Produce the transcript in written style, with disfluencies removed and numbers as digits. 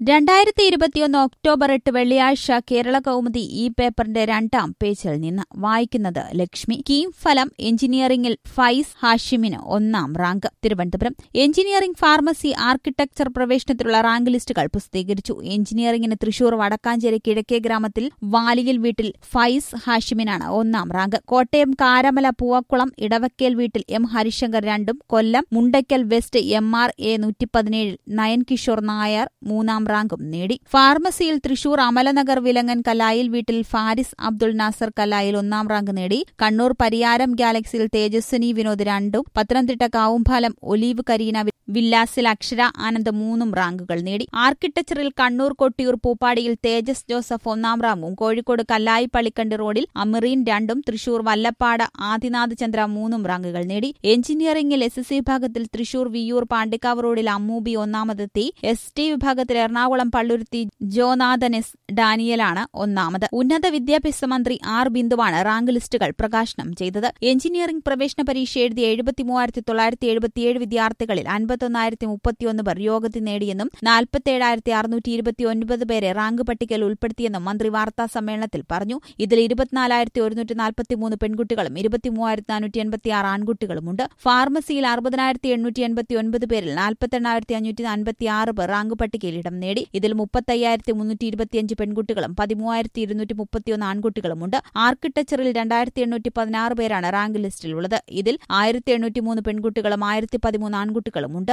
2021 October 8 വെള്ളിയാഴ്ച കേരള കൗമുദി ഈ പേപ്പറിന്റെ 2ാം പേജിൽ നിന്ന് വായിക്കുന്നത് ലക്ഷ്മി. കീം ഫലം എഞ്ചിനീയറിംഗിൽ ഫൈസ് ഹാഷിമിന് 1ാം rank. Thiruvananthapuram. Engineering, pharmacy, architecture പ്രവേശനത്തിലുള്ള റാങ്ക് ലിസ്റ്റുകൾ പ്രസിദ്ധീകരിച്ചു. എഞ്ചിനീയറിംഗിന് തൃശൂർ വടക്കാഞ്ചേരി കിഴക്കേ ഗ്രാമത്തിൽ വാലിയിൽ വീട്ടിൽ ഫൈസ് ഹാഷിമിനാണ് 1ാം റാങ്ക്. കോട്ടയം കാരമല പൂവക്കുളം ഇടവക്കേൽ വീട്ടിൽ എം ഹരിശങ്കർ 2ഉം, കൊല്ലം മുണ്ടയ്ക്കൽ വെസ്റ്റ് MRA 117 നയൻ കിഷോർ നായർ 3ാം റാങ്കും നേടി. ഫാർമസിയിൽ തൃശൂർ അമലനഗർ വിലങ്ങൻ കല്ലായിൽ വീട്ടിൽ ഫാരിസ് അബ്ദുൾ നാസർ കല്ലായിൽ 1ാം റാങ്ക് നേടി. കണ്ണൂർ പരിയാരം ഗാലക്സിയിൽ തേജസ്വിനി വിനോദ് 2ഉം, പത്തനംതിട്ട കാവുംപാലം ഒലീവ് കരീന വില്ലാസിൽ അക്ഷര ആനന്ദ് 3ഉം റാങ്കുകൾ നേടി. ആർക്കിടെക്ചറിൽ കണ്ണൂർ കൊട്ടിയൂർ പൂപ്പാടിയിൽ തേജസ് ജോസഫ് 1ാം റാങ്കും, കോഴിക്കോട് കല്ലായി പള്ളിക്കണ്ടി റോഡിൽ അമീറീൻ 2ഉം, തൃശൂർ വല്ലപ്പാട് ആദിനാഥ് ചന്ദ്ര 3ഉം റാങ്കുകൾ നേടി. എഞ്ചിനീയറിംഗിൽ SSC വിഭാഗത്തിൽ തൃശൂർ വിയ്യൂർ പാണ്ടിക്കാവ് റോഡിൽ അമ്മൂബി 1ാമതെത്തി. ST വിഭാഗത്തിൽ എറണാകുളം പള്ളുരുത്തി ജോനാഥൻ S ഡാനിയലാണ് 1ാമത്. ഉന്നത വിദ്യാഭ്യാസ മന്ത്രി R ബിന്ദുവാണ് റാങ്ക് ലിസ്റ്റുകൾ പ്രകാശനം ചെയ്തത്. എഞ്ചിനീയറിംഗ് പ്രവേശന പരീക്ഷ എഴുതിയ 73,977 വിദ്യാർത്ഥികളിൽ 51,031 പേർ യോഗ്യത നേടിയെന്നും 47,629 പേരെ റാങ്ക് പട്ടികയിൽ ഉൾപ്പെടുത്തിയെന്നും മന്ത്രി വാർത്താ സമ്മേളനത്തിൽ പറഞ്ഞു. ഇതിൽ 24,143 പെൺകുട്ടികളും 23,486 ആൺകുട്ടികളുമുണ്ട്. ഫാർമസിയിൽ 60,889 പേരിൽ 48,556 പേർ റാങ്ക് പട്ടികയിൽ ഇടം നേടി. ഇതിൽ 30,325 പെൺകുട്ടികളും 13,231 ആൺകുട്ടികളുമുണ്ട്. ആർക്കിടെക്ചറിൽ 2,816 പേരാണ് റാങ്ക് ലിസ്റ്റിലുള്ളത്. ഇതിൽ 1,803 പെൺകുട്ടികളും 1,013 ആൺകുട്ടികളുമുണ്ട്.